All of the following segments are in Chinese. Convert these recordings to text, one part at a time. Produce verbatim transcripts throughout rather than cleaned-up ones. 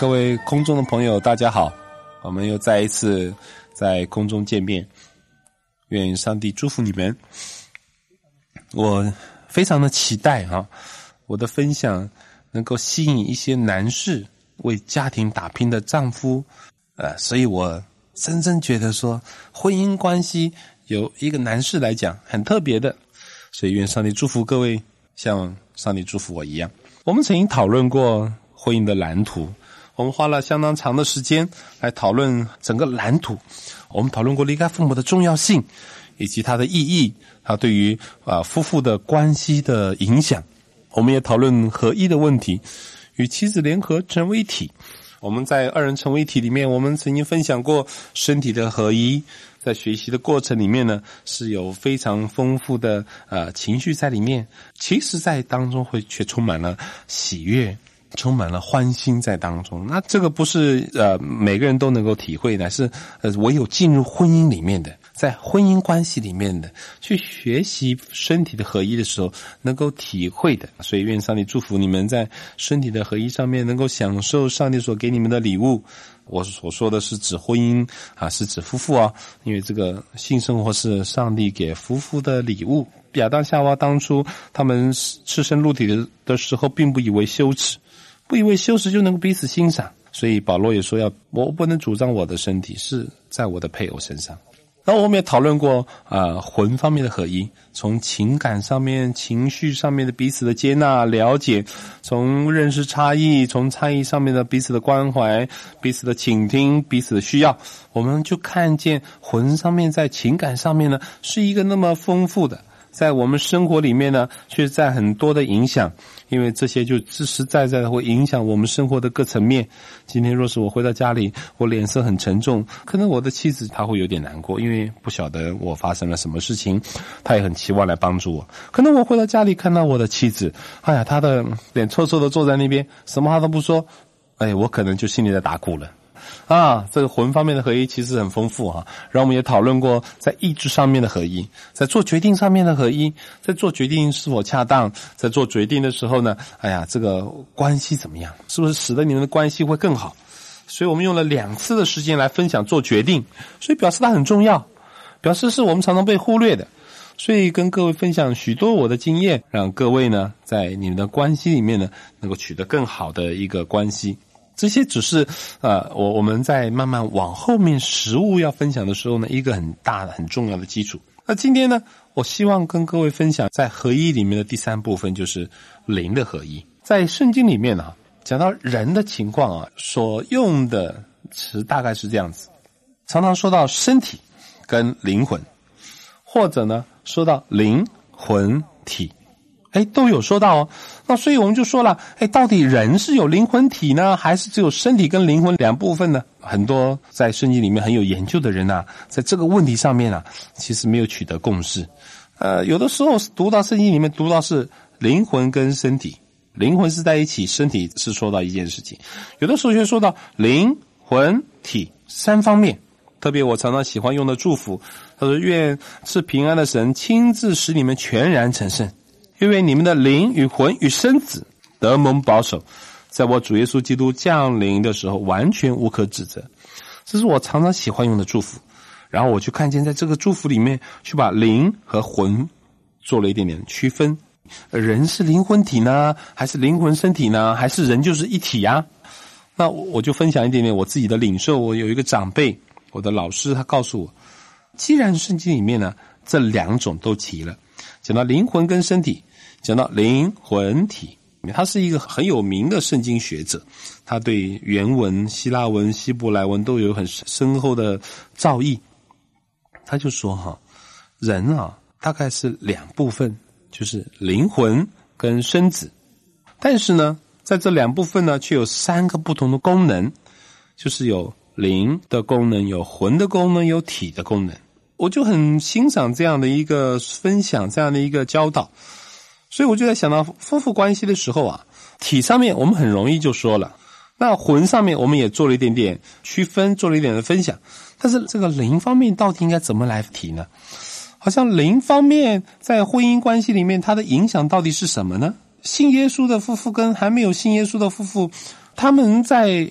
各位空中的朋友大家好，我们又再一次在空中见面，愿上帝祝福你们。我非常的期待啊，我的分享能够吸引一些男士为家庭打拼的丈夫，呃，所以我深深觉得说婚姻关系有一个男士来讲很特别的，所以愿上帝祝福各位像上帝祝福我一样。我们曾经讨论过婚姻的蓝图，我们花了相当长的时间来讨论整个蓝图，我们讨论过离开父母的重要性以及它的意义，它对于啊夫妇的关系的影响。我们也讨论合一的问题，与妻子联合成为一体。我们在二人成为一体里面，我们曾经分享过身体的合一，在学习的过程里面呢，是有非常丰富的呃情绪在里面，其实在当中会却充满了喜悦，充满了欢欣在当中。那这个不是呃每个人都能够体会的，是呃唯有进入婚姻里面的，在婚姻关系里面的去学习身体的合一的时候能够体会的。所以愿上帝祝福你们在身体的合一上面能够享受上帝所给你们的礼物。我所说的是指婚姻啊，是指夫妇啊，因为这个性生活是上帝给夫妇的礼物。亚当夏娃当初他们赤身露体的的时候并不以为羞耻，不以为羞耻就能够彼此欣赏，所以保罗也说要我不能主张我的身体是在我的配偶身上。然后我们也讨论过啊、呃、魂方面的合一，从情感上面情绪上面的彼此的接纳了解，从认识差异，从差异上面的彼此的关怀，彼此的倾听，彼此的需要，我们就看见魂上面在情感上面呢是一个那么丰富的，在我们生活里面呢却在很多的影响，因为这些就实实在在的会影响我们生活的各层面。今天若是我回到家里，我脸色很沉重，可能我的妻子她会有点难过，因为不晓得我发生了什么事情，她也很期望来帮助我。可能我回到家里看到我的妻子，哎呀，她的脸臭臭的坐在那边，什么话都不说，哎，我可能就心里在打鼓了。啊，这个魂方面的合一其实很丰富哈、啊。然后我们也讨论过在意志上面的合一，在做决定上面的合一，在做决定是否恰当，在做决定的时候呢，哎呀，这个关系怎么样，是不是使得你们的关系会更好？所以我们用了两次的时间来分享做决定，所以表示它很重要，表示是我们常常被忽略的。所以跟各位分享许多我的经验，让各位呢在你们的关系里面呢能够取得更好的一个关系。这些只是呃，我我们在慢慢往后面实务要分享的时候呢，一个很大的很重要的基础。那今天呢，我希望跟各位分享在合一里面的第三部分，就是灵的合一。在圣经里面啊，讲到人的情况啊，所用的词大概是这样子，常常说到身体跟灵魂，或者呢说到灵魂体，哎，都有说到哦。那所以我们就说了，哎，到底人是有灵魂体呢，还是只有身体跟灵魂两部分呢？很多在圣经里面很有研究的人啊，在这个问题上面啊，其实没有取得共识。呃，有的时候读到圣经里面读到是灵魂跟身体，灵魂是在一起，身体是说到一件事情。有的时候却说到灵魂体三方面。特别我常常喜欢用的祝福，他说愿是平安的神亲自使你们全然成圣，因为你们的灵与魂与身子得蒙保守，在我主耶稣基督降临的时候完全无可指责。这是我常常喜欢用的祝福。然后我就看见在这个祝福里面去把灵和魂做了一点点区分，人是灵魂体呢，还是灵魂身体呢，还是人就是一体啊？那我就分享一点点我自己的领受。我有一个长辈，我的老师，他告诉我，既然圣经里面呢这两种都提了，讲到灵魂跟身体，讲到灵魂体，他是一个很有名的圣经学者，他对原文希腊文希伯来文都有很深厚的造诣。他就说哈，人啊大概是两部分，就是灵魂跟身子，但是呢在这两部分呢却有三个不同的功能，就是有灵的功能，有魂的功能，有体的功能。我就很欣赏这样的一个分享，这样的一个教导。所以我就在想到夫妇关系的时候啊，体上面我们很容易就说了，那魂上面我们也做了一点点区分，做了一点的分享，但是这个灵方面到底应该怎么来提呢？好像灵方面在婚姻关系里面它的影响到底是什么呢？信耶稣的夫妇跟还没有信耶稣的夫妇，他们在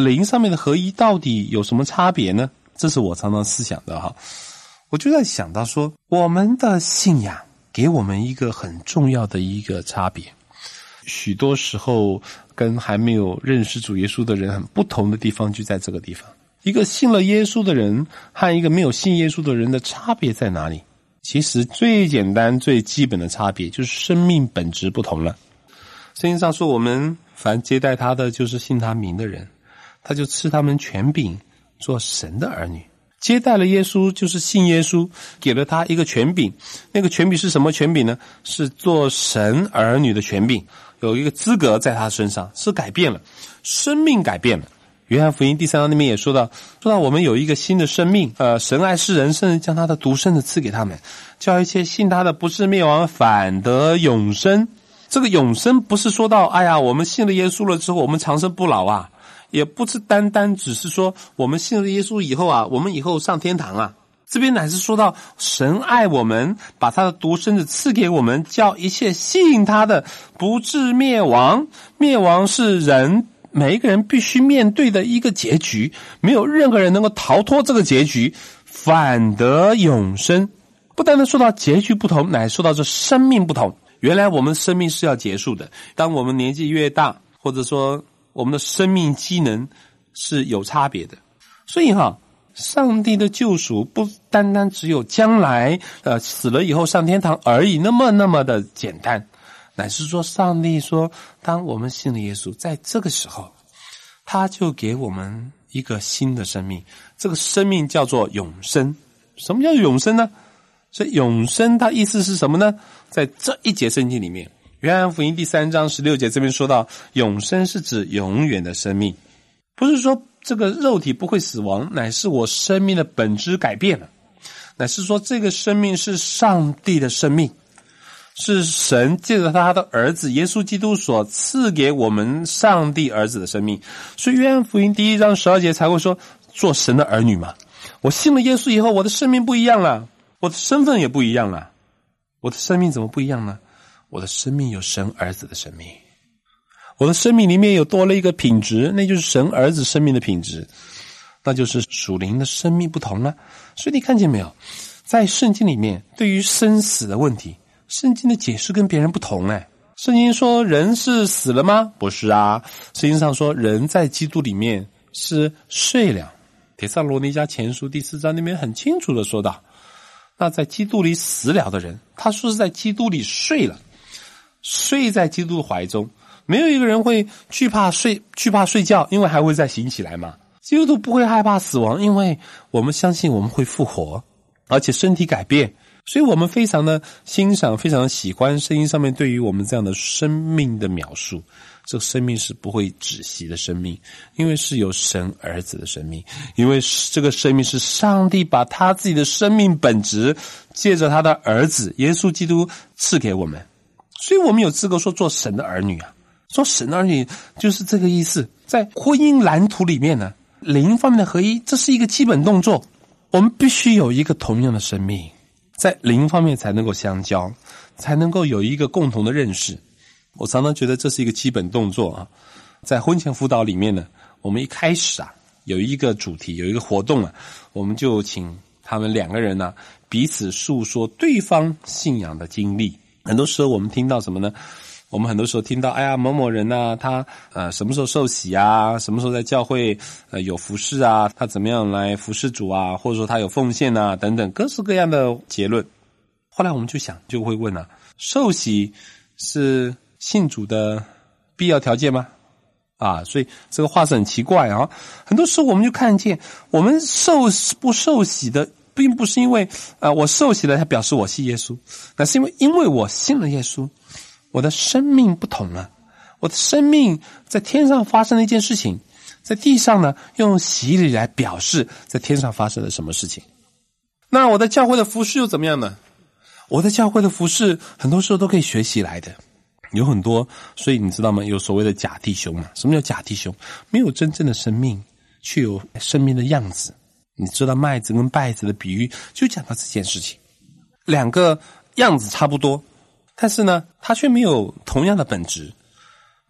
灵上面的合一到底有什么差别呢？这是我常常思想的哈。我就在想到说，我们的信仰给我们一个很重要的一个差别，许多时候跟还没有认识主耶稣的人很不同的地方就在这个地方。一个信了耶稣的人和一个没有信耶稣的人的差别在哪里？其实最简单最基本的差别就是生命本质不同了。圣经上说，我们凡接待他的就是信他名的人，他就赐他们权柄做神的儿女。接待了耶稣就是信耶稣，给了他一个权柄。那个权柄是什么权柄呢？是做神儿女的权柄，有一个资格在他身上，是改变了，生命改变了。约翰福音第三章那边也说到，说到我们有一个新的生命，呃，神爱世人，甚至将他的独生子赐给他们，叫一切信他的不至灭亡，反得永生。这个永生不是说到，哎呀，我们信了耶稣了之后，我们长生不老啊。也不是单单只是说我们信了耶稣以后啊，我们以后上天堂啊。这边乃是说到神爱我们，把他的独生子赐给我们，叫一切信他的不至灭亡。灭亡是人每一个人必须面对的一个结局，没有任何人能够逃脱这个结局，反得永生。不单单说到结局不同，乃说到这生命不同。原来我们生命是要结束的，当我们年纪越大，或者说我们的生命机能是有差别的。所以哈，上帝的救赎不单单只有将来呃死了以后上天堂而已，那么那么的简单，乃是说上帝说，当我们信了耶稣，在这个时候他就给我们一个新的生命，这个生命叫做永生。什么叫永生呢？所以永生它意思是什么呢？在这一节圣经里面，约翰福音第三章十六节这边说到，永生是指永远的生命，不是说这个肉体不会死亡，乃是我生命的本质改变了，乃是说这个生命是上帝的生命，是神借着他的儿子耶稣基督所赐给我们上帝儿子的生命。所以约翰福音第一章十二节才会说，做神的儿女嘛。我信了耶稣以后，我的生命不一样了，我的身份也不一样了。我的生命怎么不一样呢？我的生命有神儿子的生命，我的生命里面有多了一个品质，那就是神儿子生命的品质，那就是属灵的生命不同了。所以你看见没有，在圣经里面对于生死的问题，圣经的解释跟别人不同哎。圣经说人是死了吗？不是啊，圣经上说人在基督里面是睡了。帖撒罗尼迦前书第四章那边很清楚的说到，那在基督里死了的人，他说是在基督里睡了，睡在基督的怀中。没有一个人会惧怕睡惧怕睡觉，因为还会再醒起来嘛。基督徒不会害怕死亡，因为我们相信我们会复活，而且身体改变。所以我们非常的欣赏，非常的喜欢圣经上面对于我们这样的生命的描述。这个生命是不会止息的生命，因为是有神儿子的生命，因为这个生命是上帝把他自己的生命本质借着他的儿子耶稣基督赐给我们，所以我们有资格说做神的儿女啊。说神的儿女就是这个意思。在婚姻蓝图里面呢，灵方面的合一，这是一个基本动作，我们必须有一个同样的生命，在灵方面才能够相交，才能够有一个共同的认识。我常常觉得这是一个基本动作啊。在婚前辅导里面呢，我们一开始啊有一个主题，有一个活动啊，我们就请他们两个人呢、啊、彼此诉说对方信仰的经历。很多时候我们听到什么呢？我们很多时候听到，哎呀，某某人啊，他呃什么时候受洗啊，什么时候在教会呃有服事啊，他怎么样来服事主啊，或者说他有奉献啊等等各式各样的结论。后来我们就想，就会问啊，受洗是信主的必要条件吗？啊，所以这个话是很奇怪啊。很多时候我们就看见，我们受不受洗的，并不是因为呃我受洗了才表示我信耶稣，那是因为因为我信了耶稣，我的生命不同了，我的生命在天上发生了一件事情，在地上呢用洗礼来表示在天上发生了什么事情。那我的教会的服事又怎么样呢？我的教会的服事很多时候都可以学习来的，有很多，所以你知道吗？有所谓的假弟兄嘛？什么叫假弟兄？没有真正的生命，却有生命的样子。你知道麦子跟稗子的比喻就讲到这件事情，两个样子差不多，但是呢，它却没有同样的本质。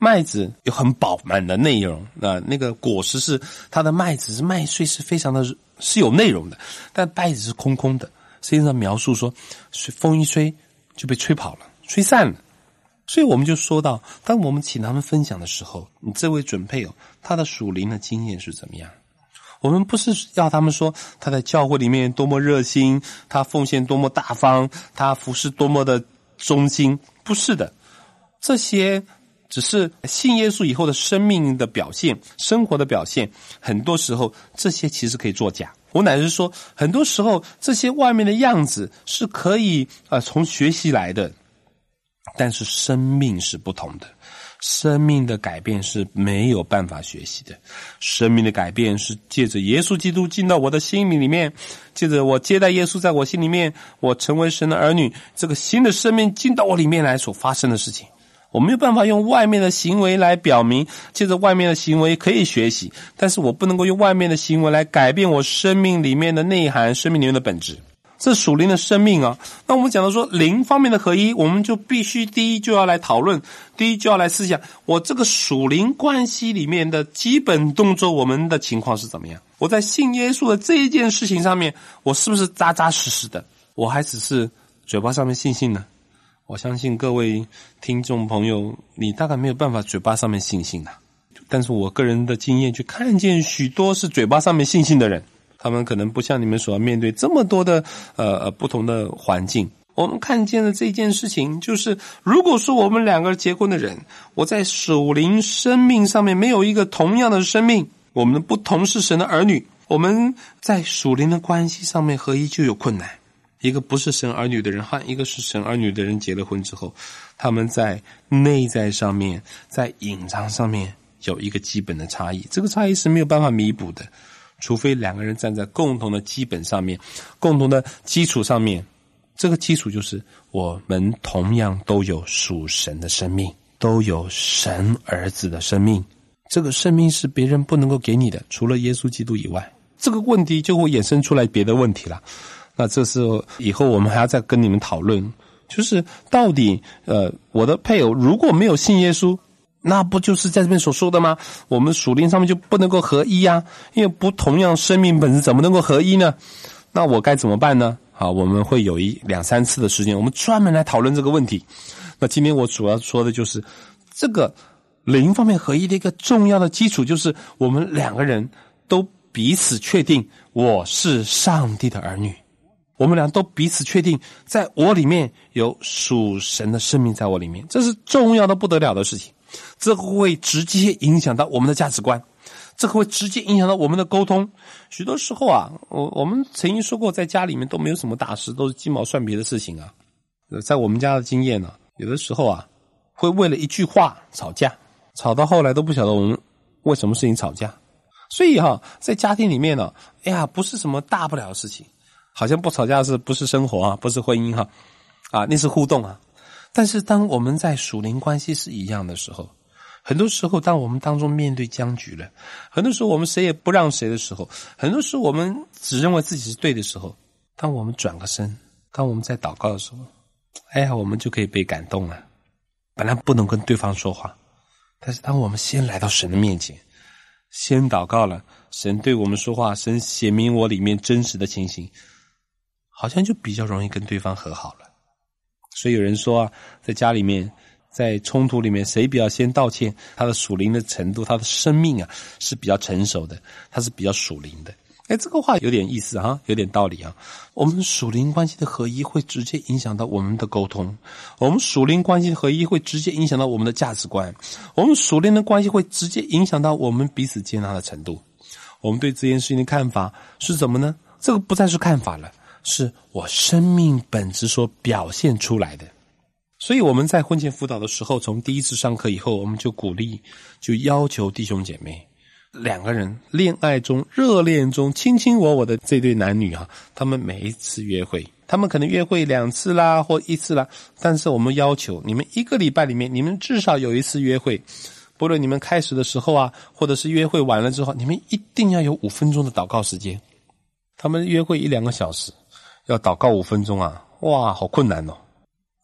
麦子有很饱满的内容，那那个果实是它的麦子是麦穗是非常的是有内容的，但稗子是空空的。圣经上描述说，风一吹就被吹跑了，吹散了。所以我们就说到，当我们请他们分享的时候，你这位准配偶他的属灵的经验是怎么样？我们不是要他们说他在教会里面多么热心，他奉献多么大方，他服侍多么的忠心，不是的，这些只是信耶稣以后的生命的表现，生活的表现，很多时候这些其实可以作假。我乃是说，很多时候这些外面的样子是可以呃从学习来的，但是生命是不同的。生命的改变是没有办法学习的，生命的改变是借着耶稣基督进到我的心里面，借着我接待耶稣在我心里面，我成为神的儿女，这个新的生命进到我里面来所发生的事情。我没有办法用外面的行为来表明，借着外面的行为可以学习，但是我不能够用外面的行为来改变我生命里面的内涵，生命里面的本质。这属灵的生命啊，那我们讲到说灵方面的合一，我们就必须第一就要来讨论，第一就要来思想，我这个属灵关系里面的基本动作，我们的情况是怎么样？我在信耶稣的这一件事情上面，我是不是扎扎实实的？我还只是嘴巴上面信信呢？我相信各位听众朋友，你大概没有办法嘴巴上面信信的，但是我个人的经验去看见许多是嘴巴上面信信的人，他们可能不像你们所要面对这么多的呃不同的环境。我们看见的这件事情就是，如果说我们两个结婚的人，我在属灵生命上面没有一个同样的生命，我们不同是神的儿女，我们在属灵的关系上面合一就有困难。一个不是神儿女的人和一个是神儿女的人结了婚之后，他们在内在上面，在隐藏上面有一个基本的差异，这个差异是没有办法弥补的，除非两个人站在共同的基本上面，共同的基础上面。这个基础就是我们同样都有属神的生命，都有神儿子的生命，这个生命是别人不能够给你的，除了耶稣基督以外。这个问题就会衍生出来别的问题了，那这是以后我们还要再跟你们讨论，就是到底呃，我的配偶如果没有信耶稣，那不就是在这边所说的吗？我们属灵上面就不能够合一啊，因为不同样生命本质怎么能够合一呢？那我该怎么办呢？好，我们会有一两三次的时间，我们专门来讨论这个问题。那今天我主要说的就是这个灵方面合一的一个重要的基础，就是我们两个人都彼此确定我是上帝的儿女，我们俩都彼此确定在我里面有属神的生命在我里面，这是重要的不得了的事情。这个会直接影响到我们的价值观，这个会直接影响到我们的沟通。许多时候啊，我我们曾经说过，在家里面都没有什么大事，都是鸡毛蒜皮的事情啊。在我们家的经验呢、啊，有的时候啊，会为了一句话吵架，吵到后来都不晓得我们为什么事情吵架。所以哈、啊，在家庭里面呢、啊，哎呀，不是什么大不了的事情，好像不吵架是不是生活啊，不是婚姻哈、啊，啊，那是互动啊。但是当我们在属灵关系是一样的时候，很多时候当我们当中面对僵局了，很多时候我们谁也不让谁的时候，很多时候我们只认为自己是对的时候，当我们转个身，当我们在祷告的时候，哎呀，我们就可以被感动了。本来不能跟对方说话，但是当我们先来到神的面前，先祷告了，神对我们说话，神显明我里面真实的情形，好像就比较容易跟对方和好了。所以有人说啊，在家里面，在冲突里面，谁比较先道歉，他的属灵的程度，他的生命啊是比较成熟的，他是比较属灵的。哎，这个话有点意思啊，有点道理啊。我们属灵关系的合一会直接影响到我们的沟通，我们属灵关系的合一会直接影响到我们的价值观，我们属灵的关系会直接影响到我们彼此接纳的程度。我们对这件事情的看法是什么呢？这个不再是看法了，是我生命本质所表现出来的。所以我们在婚前辅导的时候，从第一次上课以后，我们就鼓励，就要求弟兄姐妹，两个人恋爱中、热恋中卿卿我我的这对男女啊，他们每一次约会，他们可能约会两次啦或一次啦，但是我们要求你们一个礼拜里面，你们至少有一次约会，不论你们开始的时候啊，或者是约会完了之后，你们一定要有五分钟的祷告时间。他们约会一两个小时，要祷告五分钟啊，哇，好困难哦。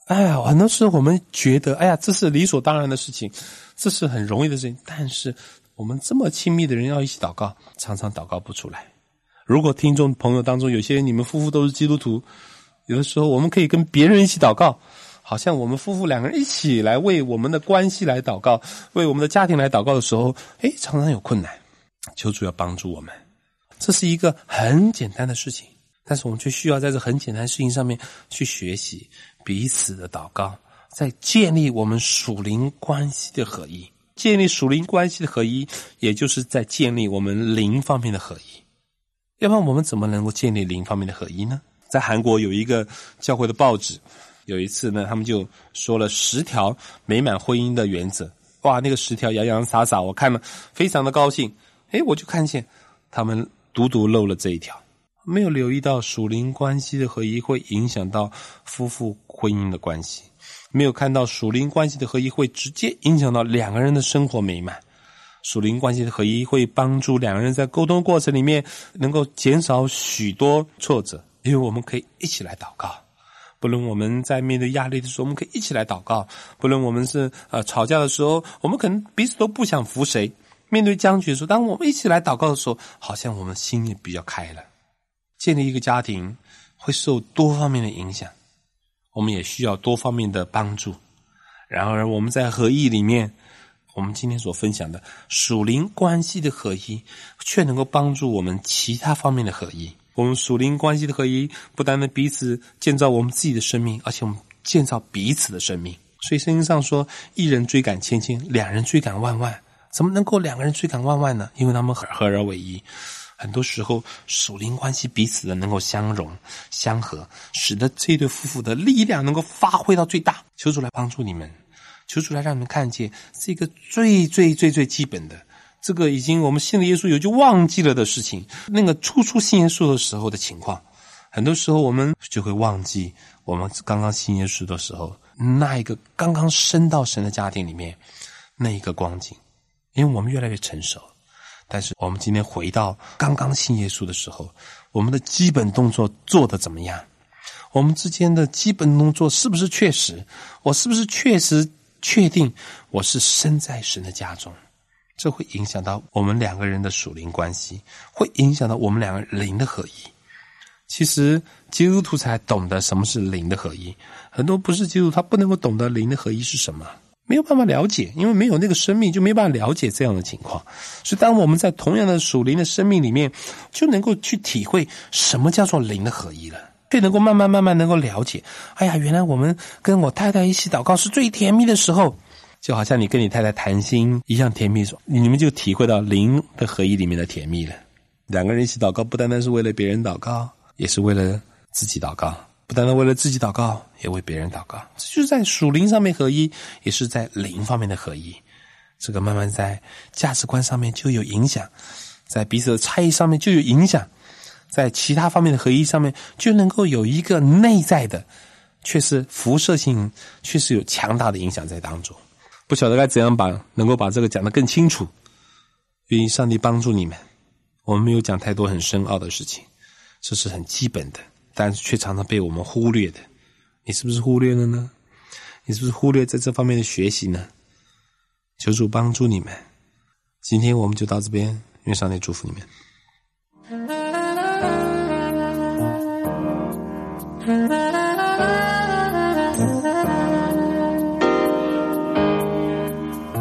哎呀，很多时候我们觉得，哎呀，这是理所当然的事情，这是很容易的事情，但是我们这么亲密的人要一起祷告，常常祷告不出来。如果听众朋友当中有些人你们夫妇都是基督徒，有的时候我们可以跟别人一起祷告，好像我们夫妇两个人一起来为我们的关系来祷告，为我们的家庭来祷告的时候，诶，常常有困难，求主要帮助我们。这是一个很简单的事情，但是我们却需要在这很简单的事情上面去学习彼此的祷告，在建立我们属灵关系的合一。建立属灵关系的合一，也就是在建立我们灵方面的合一。要不然我们怎么能够建立灵方面的合一呢？在韩国有一个教会的报纸，有一次呢，他们就说了十条美满婚姻的原则。哇，那个十条洋洋洒洒，我看了非常的高兴。诶，我就看见他们独独漏了这一条，没有留意到属灵关系的合一会影响到夫妇婚姻的关系，没有看到属灵关系的合一会直接影响到两个人的生活美满。属灵关系的合一会帮助两个人在沟通过程里面能够减少许多挫折，因为我们可以一起来祷告。不论我们在面对压力的时候，我们可以一起来祷告。不论我们是呃吵架的时候，我们可能彼此都不想服谁。面对僵局的时候，当我们一起来祷告的时候，好像我们心也比较开了。建立一个家庭会受多方面的影响，我们也需要多方面的帮助。然而我们在合一里面，我们今天所分享的属灵关系的合一，却能够帮助我们其他方面的合一。我们属灵关系的合一，不单单彼此建造我们自己的生命，而且我们建造彼此的生命。所以圣经上说，一人追赶千千，两人追赶万万。怎么能够两个人追赶万万呢？因为他们合而为一。很多时候属灵关系彼此的能够相融相合，使得这对夫妇的力量能够发挥到最大。求主来帮助你们，求主来让你们看见是一个最最最最基本的，这个已经我们信了耶稣有就忘记了的事情，那个初初信耶稣的时候的情况。很多时候我们就会忘记我们刚刚信耶稣的时候，那一个刚刚升到神的家庭里面那一个光景。因为我们越来越成熟，但是我们今天回到刚刚信耶稣的时候，我们的基本动作做得怎么样？我们之间的基本动作是不是确实？我是不是确实确定我是生在神的家中？这会影响到我们两个人的属灵关系，会影响到我们两个人灵的合一。其实基督徒才懂得什么是灵的合一，很多不是基督徒他不能够懂得灵的合一是什么，没有办法了解，因为没有那个生命就没办法了解这样的情况。所以当我们在同样的属灵的生命里面，就能够去体会什么叫做灵的合一了，就能够慢慢慢慢能够了解，哎呀，原来我们跟我太太一起祷告是最甜蜜的时候，就好像你跟你太太谈心一样甜蜜，你们就体会到灵的合一里面的甜蜜了。两个人一起祷告，不单单是为了别人祷告，也是为了自己祷告，不单单为了自己祷告，也为别人祷告。这就是在属灵上面合一，也是在灵方面的合一。这个慢慢在价值观上面就有影响，在彼此的差异上面就有影响，在其他方面的合一上面就能够有一个内在的，却是辐射性，却是有强大的影响在当中。不晓得该怎样把能够把这个讲得更清楚，愿上帝帮助你们。我们没有讲太多很深奥的事情，这是很基本的，但是却常常被我们忽略的。你是不是忽略了呢？你是不是忽略在这方面的学习呢？求主帮助你们。今天我们就到这边，愿上帝祝福你们。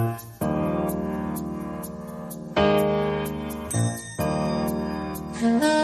Mm-hmm.